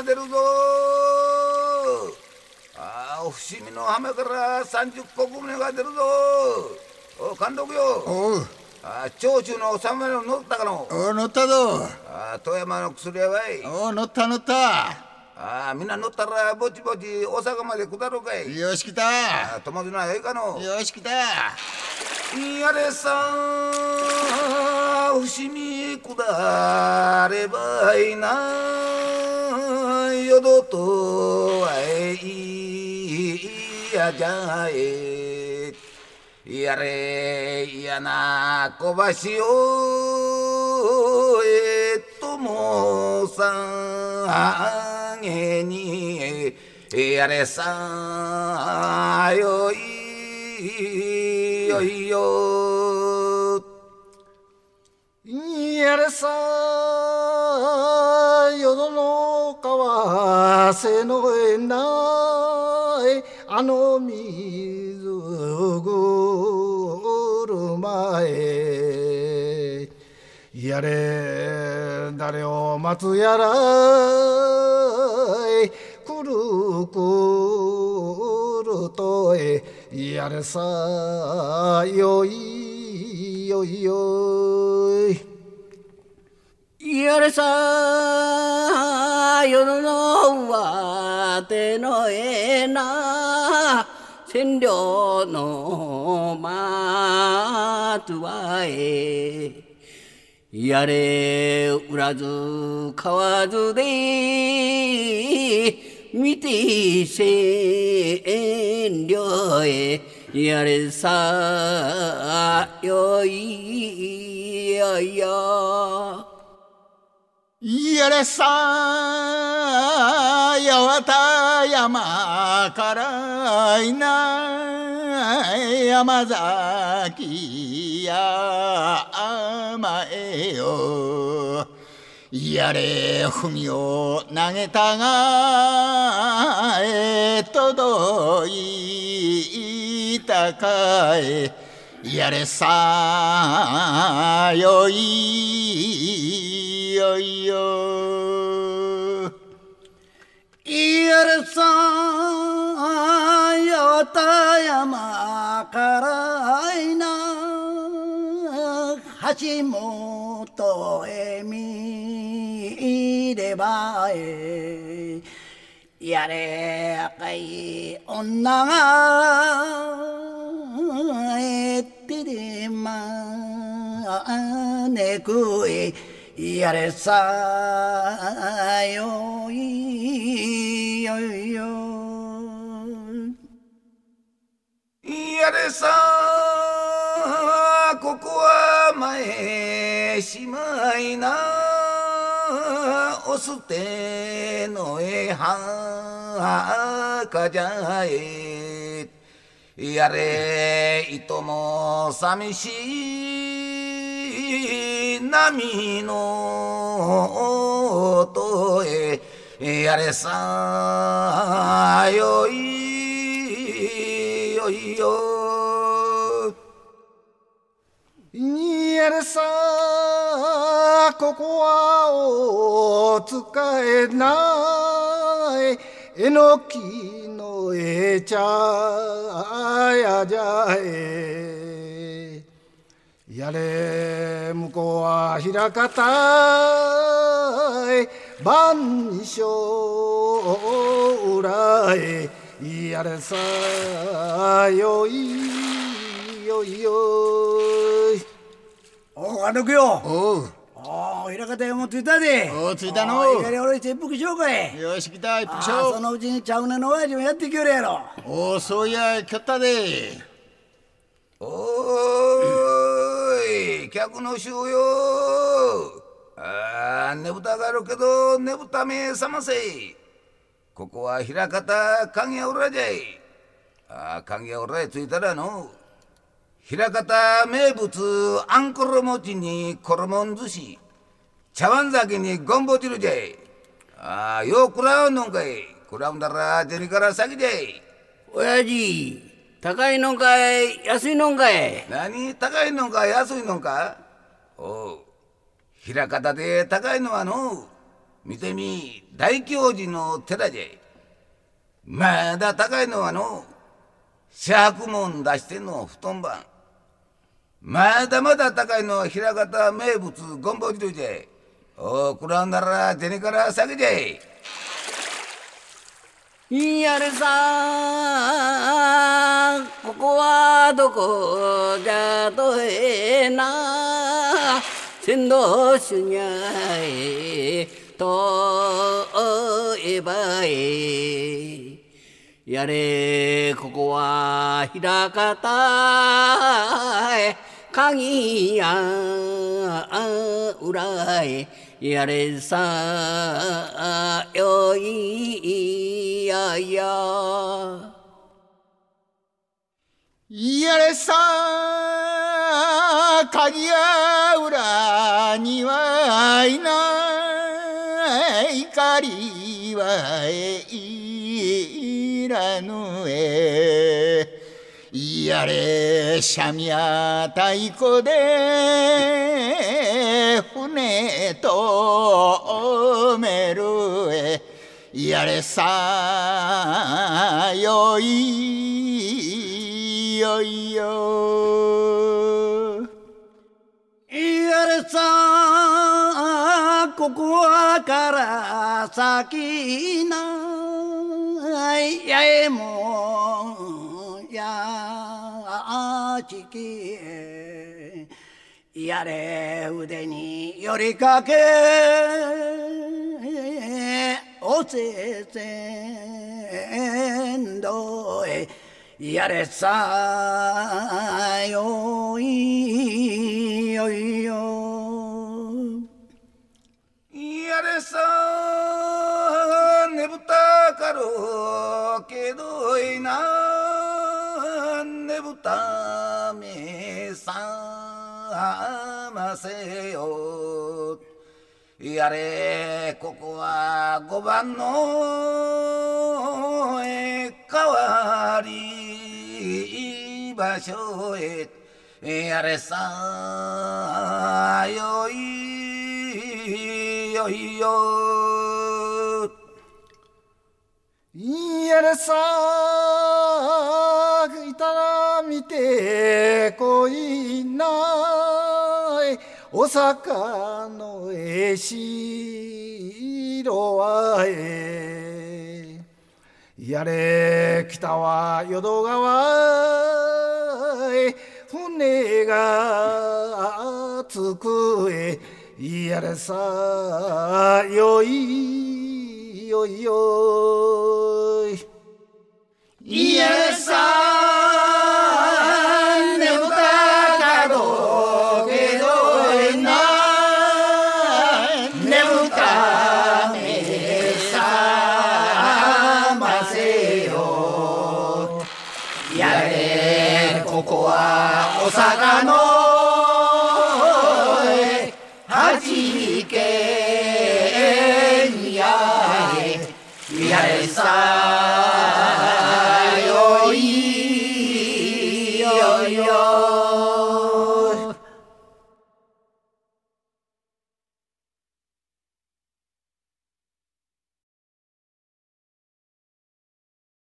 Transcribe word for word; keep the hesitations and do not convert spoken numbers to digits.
が出るぞ。ああ、伏見の浜から三十石船が出るぞ。お監督よ。 おう。 ああ、長州の侍の乗ったかの。 おう、乗ったぞ。 ああ、富山の薬屋ばい。 おう、乗った乗った。 ああ、みんな乗ったらぼちぼち大阪まで下ろうかい。 よし来た。 ああ、友達のええかの。 よし来た。 やれさん伏見下ればいな淀とはいいやじゃえやれやな小橋をえともさげにやれさよいよいよやれさ淀の川瀬のえないあの水車へやれ誰を待つやらくるくるとえやれさよいよいよいやれさ夜の上手のえな千両の松はえやれ売らず買わずで見て千両へやれさよいよいよやれさ八幡山からいな山崎山へよやれ文を投げたがえ届いたかえやれさよいよいよやれさ八幡山からいな橋本へ見ればえやれ赤い女がえってでまねくいやれさよいよいよやれさここは前しまいなお捨てのえはかじゃえやれいとも寂しい波の音へやれさよいよいよやれさここはお使えないえのきのえ茶やじゃえやれ向こうは枚方へ万象裏へやれさよいよいよいおあのくよおうああ、枚方屋も着いたで。 おう着いたのやれ俺一服しようかい。 よし来た一服あしよそのうちに茶船の親父もやってきよるやろ。 おうそういやきょったでおーい客の衆よあねぶたがあるけどねぶためさませここは枚方影屋裏じゃいあ影屋裏へ着いたらの枚方名物あんころ餅に衣寿司茶碗酒にゴンボ汁じゃいああよう食らうのんかい食らうんだら銭から先じゃい親父高いのんかい安いのんかい何高いのか安いのかおう枚方で高いのはの見てみ大教寺の寺じゃい。まだ高いのはの四白門出しての布団番。まだまだ高いのは枚方名物ゴンボ汁じゃい。おくらんだら銭から下げじゃい。 やれさここはどこじゃとえな先導主にゃえとえばえやれここは枚方へ鍵や裏へやれさよいやややれさ鍵屋裏にはいない狩りはいらぬえやれ三味や太鼓で船とめるえやれさよいよいよやれさここはから先ないやえもやちきやれ腕によりかけおせせんどえやれさよいよいよやれさねぶたかろうけどいなねぶためさませよやれここは五番のえ代わり場所へやれさよいよいよやれさいたら見てこいないお坂のえしろはえやれ北は淀川へ船がつくえやれさよいよいよいやれさねぶたかどけどいなねぶためさませよやれここはお坂の